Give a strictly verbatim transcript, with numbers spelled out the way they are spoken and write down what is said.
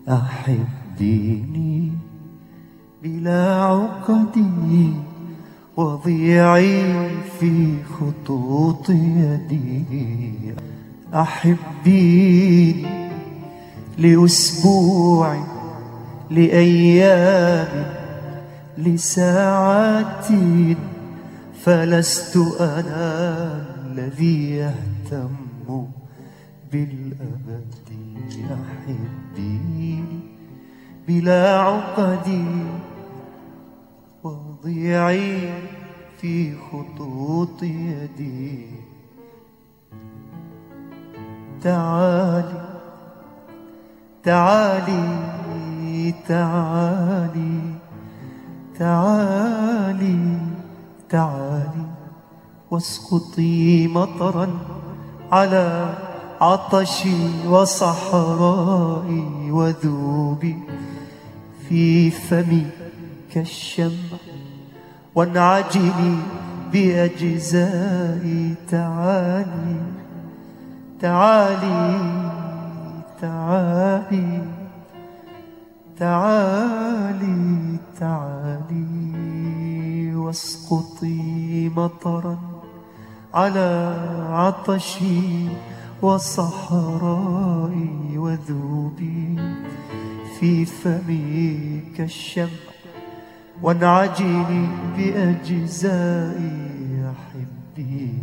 أحبيني بلا عقدي وضيعي في خطوط يدي. أحبيني لأسبوع، لأيام، لساعات، فلست أنا الذي يهتم بالأبد. أحبيني بلا عقدي وضيعي في خطوط يدي. تعالي تعالي تعالي تعالي تعالي واسقطي مطرا على عطشي وصحرائي، وذوبي في فمي كالشمع وانعجلي بأجزائي. تعالي تعالي تعالي تعالي تعالي واسقطي مطرا على عطشي وصحرائي، وذوبي في فمي كالشمع وانعجلي بأجزائي. أحبي